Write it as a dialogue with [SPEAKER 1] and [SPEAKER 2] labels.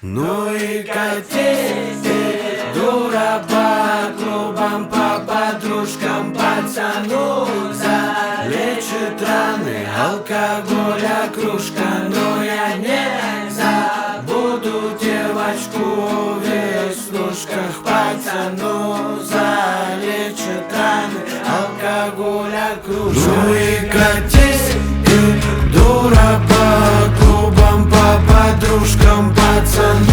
[SPEAKER 1] Ну и катись ты, дура, по клубам, по подружкам, пацану залечит раны алкоголя кружка. Но я не забуду девочку в веснушках, пацану залечит раны алкоголя кружка. Ну и катись ты, дура, по клубам, по подружкам, пацану